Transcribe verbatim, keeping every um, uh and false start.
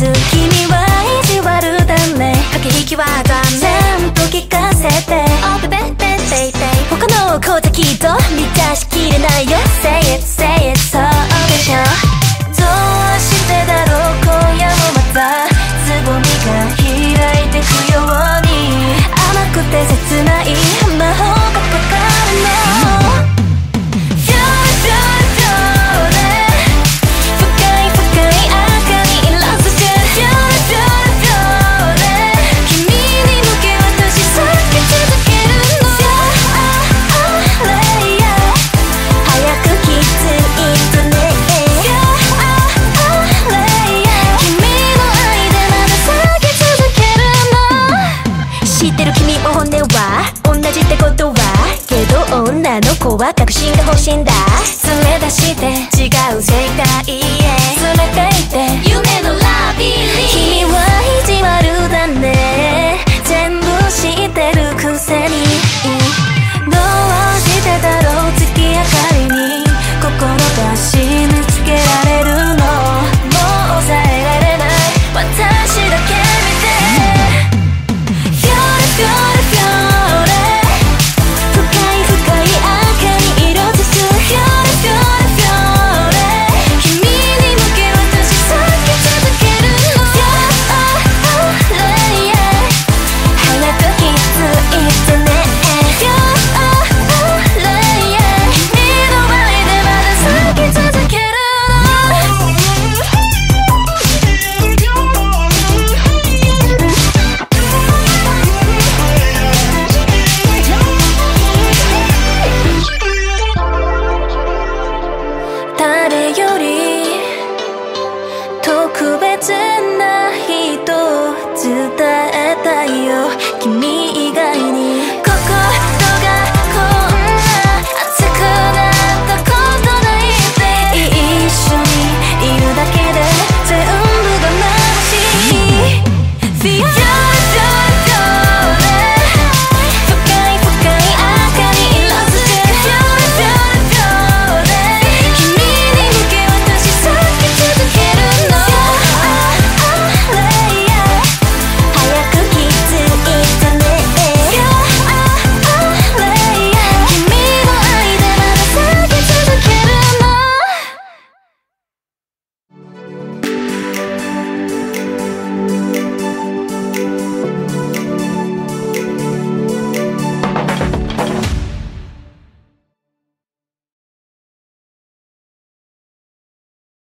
つ君は意地悪だね駆け引きはダメちゃんと聞かせて Oh baby baby baby 他の子じゃきっと満たしきれないよ Say it say it そうでしょどうしてだろう今夜もまたつぼみが開いてくように甘くて切ない魔法がかかるの同じってことはけど女の子は確信が欲しいんだ